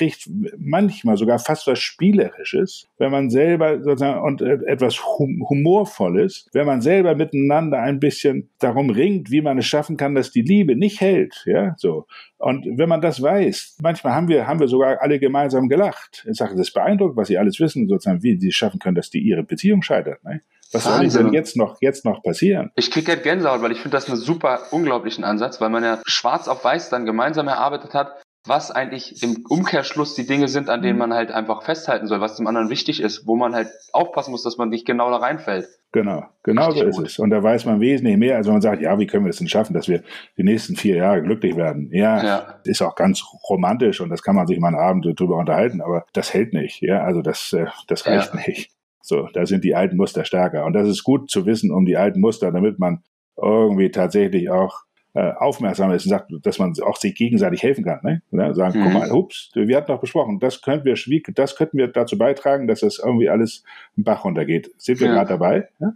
manchmal sogar fast was Spielerisches, wenn man selber sozusagen und etwas Humorvolles, wenn man selber miteinander ein bisschen darum ringt, wie man es schaffen kann, dass die Liebe nicht hält, ja, so. Und wenn man das weiß, manchmal haben wir sogar alle gemeinsam gelacht. Ich sage, das ist beeindruckend, was sie alles wissen, sozusagen, wie sie es schaffen können, dass ihre Beziehung scheitert, ne? Was soll denn jetzt noch passieren? Ich kriege halt Gänsehaut, weil ich finde das einen super unglaublichen Ansatz, weil man ja schwarz auf weiß dann gemeinsam erarbeitet hat, was eigentlich im Umkehrschluss die Dinge sind, an denen man halt einfach festhalten soll, was dem anderen wichtig ist, wo man halt aufpassen muss, dass man nicht genau da reinfällt. Genau so ist es. Und da weiß man wesentlich mehr, als wenn man sagt, ja, wie können wir es denn schaffen, dass wir die nächsten 4 Jahre glücklich werden? Ja, ist auch ganz romantisch und das kann man sich mal einen Abend drüber unterhalten, aber das hält nicht. Ja, also das reicht nicht. So, da sind die alten Muster stärker. Und das ist gut zu wissen um die alten Muster, damit man irgendwie tatsächlich auch aufmerksam ist und sagt, dass man auch sich gegenseitig helfen kann. Ne? Ja, sagen, guck mal, hups, wir hatten doch besprochen, das könnten wir dazu beitragen, dass das irgendwie alles im Bach runtergeht. Sind wir gerade dabei? Ja?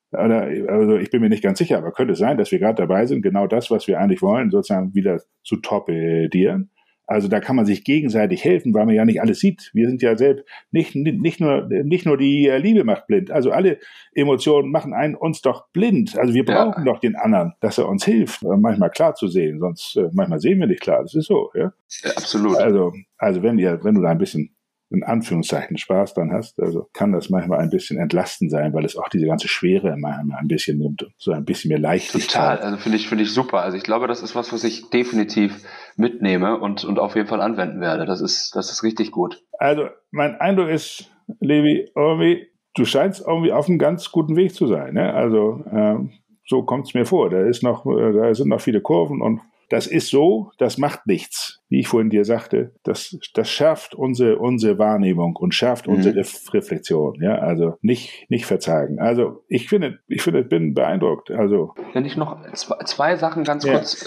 Also ich bin mir nicht ganz sicher, aber könnte es sein, dass wir gerade dabei sind, genau das, was wir eigentlich wollen, sozusagen wieder zu torpedieren. Also da kann man sich gegenseitig helfen, weil man ja nicht alles sieht. Wir sind ja selbst nicht nur die Liebe macht blind. Also alle Emotionen machen uns doch blind. Also wir brauchen doch den anderen, dass er uns hilft, manchmal klar zu sehen. Sonst manchmal sehen wir nicht klar. Das ist so. Ja? Absolut. Also wenn du da ein bisschen in Anführungszeichen Spaß dran hast, also kann das manchmal ein bisschen entlastend sein, weil es auch diese ganze Schwere immer ein bisschen nimmt und so ein bisschen mehr Leichtigkeit. Total, also finde ich super. Also ich glaube, das ist was ich definitiv mitnehme und auf jeden Fall anwenden werde. Das ist richtig gut. Also mein Eindruck ist, Levi, irgendwie, du scheinst irgendwie auf einem ganz guten Weg zu sein. Ne? Also so kommt es mir vor. Da sind noch viele Kurven und das ist so, das macht nichts. Wie ich vorhin dir sagte, das schärft unsere Wahrnehmung und schärft unsere Reflexion. Ja, also nicht verzagen. Also ich bin beeindruckt. Also wenn ich noch zwei Sachen ganz kurz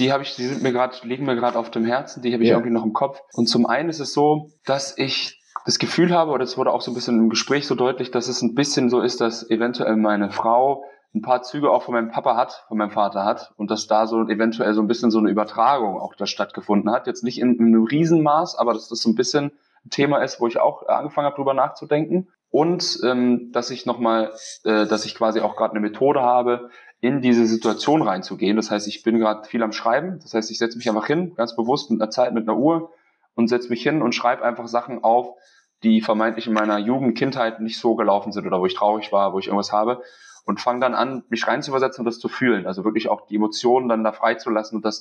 liegen mir gerade auf dem Herzen, die habe ich irgendwie noch im Kopf. Und zum einen ist es so, dass ich das Gefühl habe, oder es wurde auch so ein bisschen im Gespräch so deutlich, dass es ein bisschen so ist, dass eventuell meine Frau ein paar Züge auch von meinem Vater hat und dass da so eventuell so ein bisschen so eine Übertragung auch da stattgefunden hat. Jetzt nicht in einem Riesenmaß, aber dass das so ein bisschen ein Thema ist, wo ich auch angefangen habe, drüber nachzudenken. Und dass ich quasi auch gerade eine Methode habe, in diese Situation reinzugehen. Das heißt, ich bin gerade viel am Schreiben. Das heißt, ich setze mich einfach hin, ganz bewusst mit einer Zeit, mit einer Uhr und setze mich hin und schreibe einfach Sachen auf, die vermeintlich in meiner Jugend, Kindheit nicht so gelaufen sind oder wo ich traurig war, wo ich irgendwas habe. Und fange dann an, mich reinzuversetzen und das zu fühlen. Also wirklich auch die Emotionen dann da freizulassen. Und das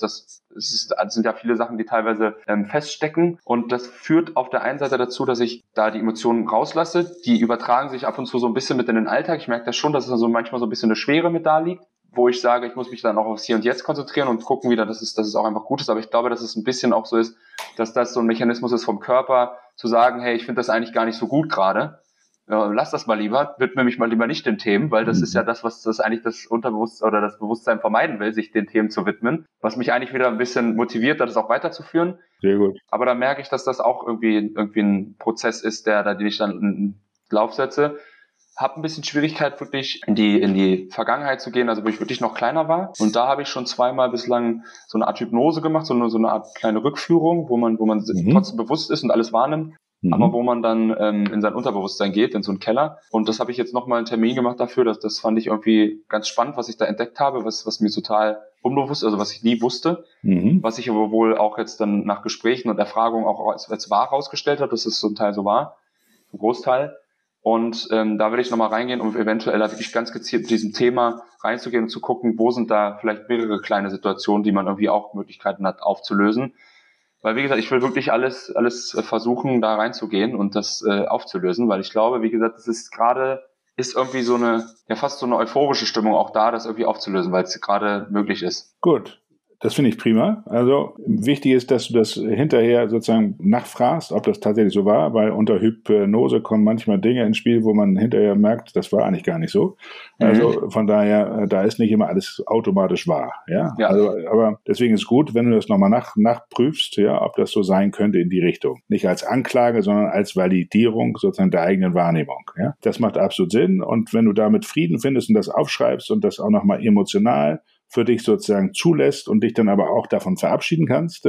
sind ja viele Sachen, die teilweise feststecken. Und das führt auf der einen Seite dazu, dass ich da die Emotionen rauslasse. Die übertragen sich ab und zu so ein bisschen mit in den Alltag. Ich merke das schon, dass es also manchmal so ein bisschen eine Schwere mit da liegt, wo ich sage, ich muss mich dann auch aufs Hier und Jetzt konzentrieren und gucken wieder, dass es auch einfach gut ist. Aber ich glaube, dass es ein bisschen auch so ist, dass das so ein Mechanismus ist vom Körper, zu sagen, hey, ich finde das eigentlich gar nicht so gut gerade. Lass das mal lieber, widme mich mal lieber nicht den Themen, weil das ist ja das, was das eigentlich das Unterbewusstsein oder das Bewusstsein vermeiden will, sich den Themen zu widmen, was mich eigentlich wieder ein bisschen motiviert, das auch weiterzuführen. Sehr gut. Aber da merke ich, dass das auch irgendwie ein Prozess ist, den ich dann in Lauf setze. Hab ein bisschen Schwierigkeit, wirklich in die Vergangenheit zu gehen, also wo ich wirklich noch kleiner war. Und da habe ich schon zweimal bislang so eine Art Hypnose gemacht, so eine Art kleine Rückführung, wo man trotzdem bewusst ist und alles wahrnimmt. Aber wo man dann in sein Unterbewusstsein geht, in so einen Keller. Und das habe ich jetzt nochmal einen Termin gemacht dafür. Das fand ich irgendwie ganz spannend, was ich da entdeckt habe, was mir total unbewusst, also was ich nie wusste, was ich aber wohl auch jetzt dann nach Gesprächen und Erfragungen auch als wahr herausgestellt habe, dass es so ein Teil so war, ein Großteil. Und da will ich nochmal reingehen, um eventuell da wirklich ganz gezielt mit diesem Thema reinzugehen und zu gucken, wo sind da vielleicht mehrere kleine Situationen, die man irgendwie auch Möglichkeiten hat aufzulösen. Weil, wie gesagt, ich will wirklich alles versuchen, da reinzugehen und das aufzulösen, weil ich glaube, wie gesagt, ist irgendwie so fast so eine euphorische Stimmung auch da, das irgendwie aufzulösen, weil es gerade möglich ist. Gut. Das finde ich prima. Also wichtig ist, dass du das hinterher sozusagen nachfragst, ob das tatsächlich so war, weil unter Hypnose kommen manchmal Dinge ins Spiel, wo man hinterher merkt, das war eigentlich gar nicht so. Also von daher, da ist nicht immer alles automatisch wahr. Ja? Also, aber deswegen ist es gut, wenn du das nochmal nachprüfst, ja, ob das so sein könnte in die Richtung. Nicht als Anklage, sondern als Validierung sozusagen der eigenen Wahrnehmung. Ja? Das macht absolut Sinn. Und wenn du damit Frieden findest und das aufschreibst und das auch nochmal emotional für dich sozusagen zulässt und dich dann aber auch davon verabschieden kannst,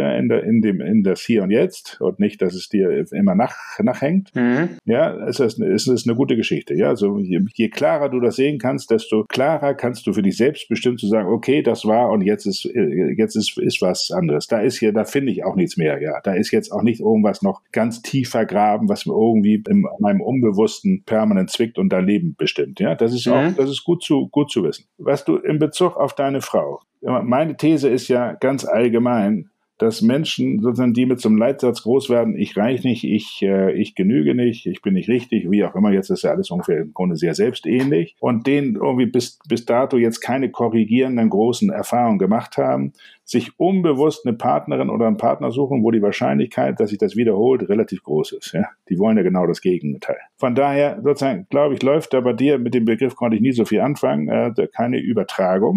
in das Hier und Jetzt und nicht, dass es dir immer nachhängt. Ja, es ist eine gute Geschichte. Ja, also je klarer du das sehen kannst, desto klarer kannst du für dich selbst bestimmt zu sagen, okay, das war und jetzt ist was anderes. Da finde ich auch nichts mehr. Ja, da ist jetzt auch nicht irgendwas noch ganz tief vergraben, was mir irgendwie in meinem Unbewussten permanent zwickt und dein Leben bestimmt. Ja, das ist gut zu wissen. Was du in Bezug auf deine Frau. Meine These ist ja ganz allgemein, dass Menschen sozusagen, die mit so einem Leitsatz groß werden, ich reich nicht, ich genüge nicht, ich bin nicht richtig, wie auch immer, jetzt ist ja alles ungefähr im Grunde sehr selbstähnlich und denen irgendwie bis dato jetzt keine korrigierenden großen Erfahrungen gemacht haben, sich unbewusst eine Partnerin oder einen Partner suchen, wo die Wahrscheinlichkeit, dass sich das wiederholt, relativ groß ist. Ja? Die wollen ja genau das Gegenteil. Von daher, sozusagen, glaube ich, läuft da bei dir, mit dem Begriff konnte ich nie so viel anfangen, keine Übertragung,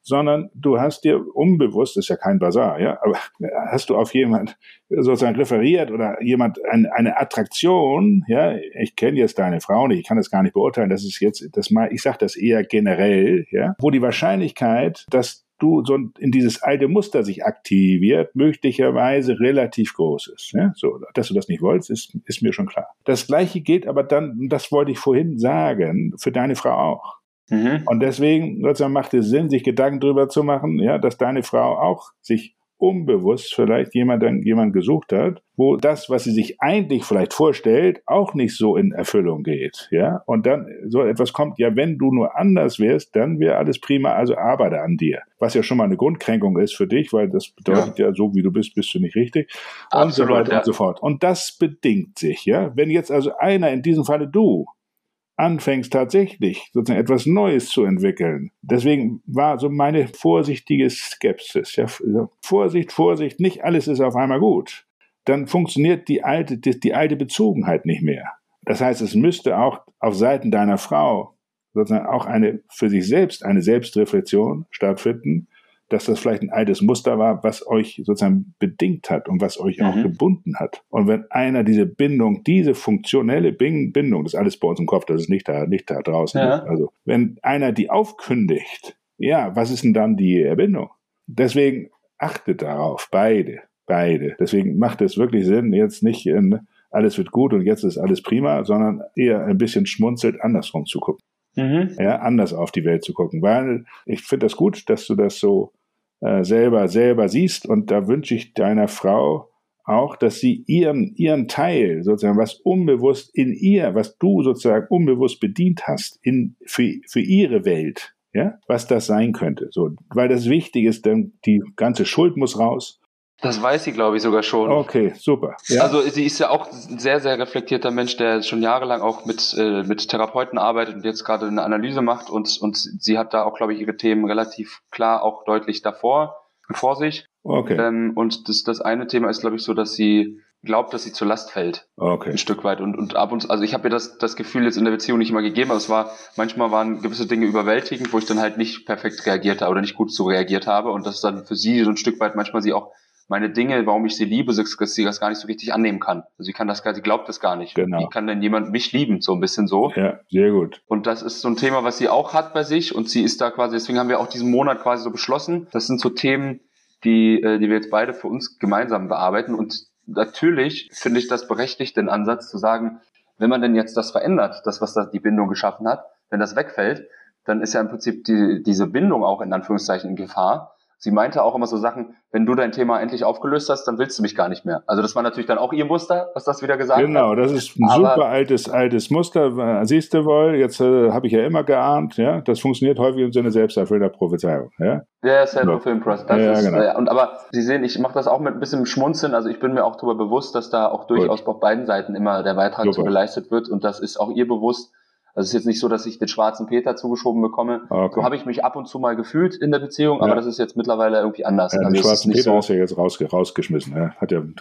sondern du hast dir unbewusst, das ist ja kein Basar, ja, aber hast du auf jemand sozusagen referiert oder jemand eine Attraktion, ja, ich kenne jetzt deine Frau nicht, ich kann das gar nicht beurteilen, das ist jetzt, ich sage das eher generell, ja, wo die Wahrscheinlichkeit, dass du so in dieses alte Muster sich aktiviert, möglicherweise relativ groß ist. Ja? So, dass du das nicht wolltest, ist mir schon klar. Das Gleiche gilt aber dann, das wollte ich vorhin sagen, für deine Frau auch. Mhm. Und deswegen sozusagen macht es Sinn, sich Gedanken darüber zu machen, ja, dass deine Frau auch sich unbewusst vielleicht jemand gesucht hat, wo das, was sie sich eigentlich vielleicht vorstellt, auch nicht so in Erfüllung geht, ja, und dann so etwas kommt, ja, wenn du nur anders wärst, dann wäre alles prima, also arbeite an dir, was ja schon mal eine Grundkränkung ist für dich, weil das bedeutet ja so wie du bist du nicht richtig. Absolut, und so weiter und so fort. Und das bedingt sich, ja, wenn jetzt also einer, in diesem Falle du, anfängst tatsächlich sozusagen etwas Neues zu entwickeln. Deswegen war so meine vorsichtige Skepsis. Ja, Vorsicht, nicht alles ist auf einmal gut. Dann funktioniert die alte Bezogenheit nicht mehr. Das heißt, es müsste auch auf Seiten deiner Frau sozusagen auch für sich selbst eine Selbstreflexion stattfinden, dass das vielleicht ein altes Muster war, was euch sozusagen bedingt hat und was euch auch gebunden hat. Und wenn einer diese funktionelle Bindung, das ist alles bei uns im Kopf, das ist nicht da draußen. Ja. Also, wenn einer die aufkündigt, ja, was ist denn dann die Bindung? Deswegen achtet darauf, beide. Deswegen macht es wirklich Sinn, jetzt nicht in alles wird gut und jetzt ist alles prima, sondern eher ein bisschen schmunzelt andersrum zu gucken. Ja, anders auf die Welt zu gucken, weil ich finde das gut, dass du das so selber siehst, und da wünsche ich deiner Frau auch, dass sie ihren Teil sozusagen, was unbewusst in ihr, was du sozusagen unbewusst bedient hast für ihre Welt, ja, was das sein könnte, so, weil das wichtig ist, denn die ganze Schuld muss raus. Das weiß sie, glaube ich, sogar schon. Okay, super. Ja. Also sie ist ja auch ein sehr, sehr reflektierter Mensch, der schon jahrelang auch mit Therapeuten arbeitet und jetzt gerade eine Analyse macht, und sie hat da auch, glaube ich, ihre Themen relativ klar auch deutlich vor sich. Okay. Und das eine Thema ist, glaube ich, so, dass sie glaubt, dass sie zur Last fällt. Okay. Ein Stück weit. Und ab und zu, also ich habe ihr das Gefühl jetzt in der Beziehung nicht immer gegeben, aber manchmal waren gewisse Dinge überwältigend, wo ich dann halt nicht perfekt reagiert habe oder nicht gut so reagiert habe, und das dann für sie so ein Stück weit manchmal sie auch meine Dinge, warum ich sie liebe, dass sie das gar nicht so richtig annehmen kann. Also sie glaubt das gar nicht. Genau. Wie kann denn jemand mich lieben? So ein bisschen so. Ja, sehr gut. Und das ist so ein Thema, was sie auch hat bei sich, und sie ist da quasi, deswegen haben wir auch diesen Monat quasi so beschlossen. Das sind so Themen, die wir jetzt beide für uns gemeinsam bearbeiten, und natürlich finde ich das berechtigt, den Ansatz zu sagen, wenn man denn jetzt das verändert, das, was da die Bindung geschaffen hat, wenn das wegfällt, dann ist ja im Prinzip diese Bindung auch in Anführungszeichen in Gefahr. Sie meinte auch immer so Sachen, wenn du dein Thema endlich aufgelöst hast, dann willst du mich gar nicht mehr. Also das war natürlich dann auch ihr Muster, was das wieder gesagt hat. Genau, das ist ein super altes Muster. Siehst du wohl, jetzt habe ich ja immer geahnt, ja, das funktioniert häufig im Sinne selbsterfüllender Prophezeiung. Ja, self-fulfilling prophecy. Genau. Aber Sie sehen, ich mache das auch mit ein bisschen Schmunzeln. Also ich bin mir auch darüber bewusst, dass da auch durchaus auf beiden Seiten immer der Beitrag zu geleistet wird, und das ist auch ihr bewusst. Also es ist jetzt nicht so, dass ich den schwarzen Peter zugeschoben bekomme. Okay. So habe ich mich ab und zu mal gefühlt in der Beziehung, aber das ist jetzt mittlerweile irgendwie anders. Ja, den schwarzen Peter hast du ja jetzt rausgeschmissen. Der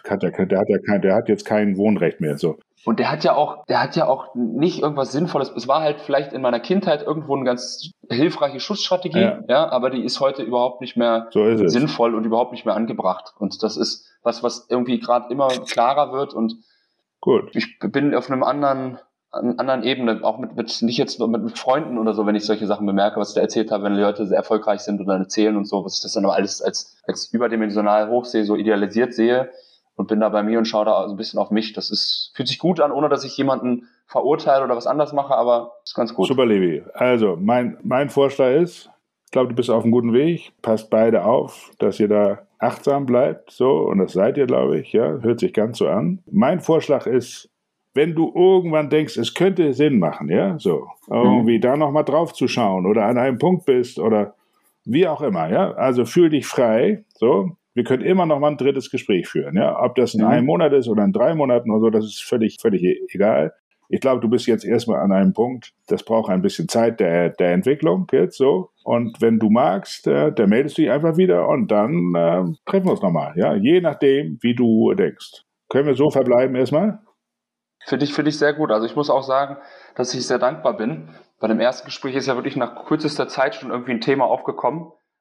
hat jetzt kein Wohnrecht mehr. So. Und der hat ja auch nicht irgendwas Sinnvolles. Es war halt vielleicht in meiner Kindheit irgendwo eine ganz hilfreiche Schutzstrategie, aber die ist heute überhaupt nicht mehr sinnvoll und überhaupt nicht mehr angebracht. Und das ist was irgendwie gerade immer klarer wird, und gut. Ich bin auf einem anderen Ebene, auch nicht jetzt nur mit Freunden oder so, wenn ich solche Sachen bemerke, was ich da erzählt habe, wenn Leute sehr erfolgreich sind und dann erzählen und so, was ich das dann aber alles als überdimensional hochsehe, so idealisiert sehe, und bin da bei mir und schaue da so ein bisschen auf mich. Fühlt sich gut an, ohne dass ich jemanden verurteile oder was anders mache, aber ist ganz gut. Super, Levi. Also, mein Vorschlag ist, ich glaube, du bist auf einem guten Weg, passt beide auf, dass ihr da achtsam bleibt, so, und das seid ihr, glaube ich, ja, hört sich ganz so an. Mein Vorschlag ist, wenn du irgendwann denkst, es könnte Sinn machen, ja, so, irgendwie da nochmal drauf zu schauen oder an einem Punkt bist oder wie auch immer, ja, also fühl dich frei, so, wir können immer noch mal ein drittes Gespräch führen, ja, ob das in einem Monat ist oder in 3 Monaten oder so, das ist völlig egal. Ich glaube, du bist jetzt erstmal an einem Punkt, das braucht ein bisschen Zeit der Entwicklung jetzt so, und wenn du magst, dann meldest du dich einfach wieder und dann treffen wir uns nochmal, ja, je nachdem, wie du denkst. Können wir so verbleiben erstmal? Finde ich sehr gut. Also ich muss auch sagen, dass ich sehr dankbar bin. Bei dem ersten Gespräch ist ja wirklich nach kürzester Zeit schon irgendwie ein Thema aufgekommen,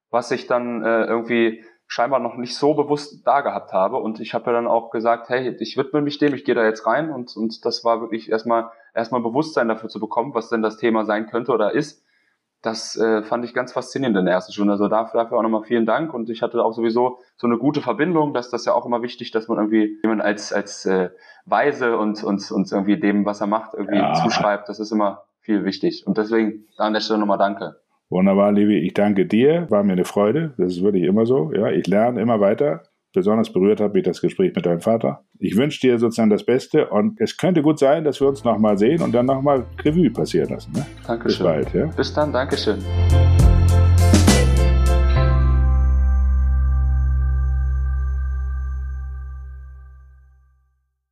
was ich dann irgendwie scheinbar noch nicht so bewusst da gehabt habe. Und ich habe ja dann auch gesagt, hey, ich widme mich dem, ich gehe da jetzt rein. Und das war wirklich erstmal Bewusstsein dafür zu bekommen, was denn das Thema sein könnte oder ist. Das fand ich ganz faszinierend in der ersten Stunde. Also dafür auch nochmal vielen Dank. Und ich hatte auch sowieso so eine gute Verbindung. Das ist ja auch immer wichtig, dass man irgendwie jemand als weise und irgendwie dem, was er macht, irgendwie zuschreibt. Das ist immer viel wichtig. Und deswegen an der Stelle nochmal danke. Wunderbar, Levi. Ich danke dir. War mir eine Freude. Das ist wirklich immer so. Ja, ich lerne immer weiter. Besonders berührt hat mich das Gespräch mit deinem Vater. Ich wünsche dir sozusagen das Beste und es könnte gut sein, dass wir uns nochmal sehen und dann nochmal Revue passieren lassen. Ne? Dankeschön. Bis bald. Ja? Bis dann, Dankeschön.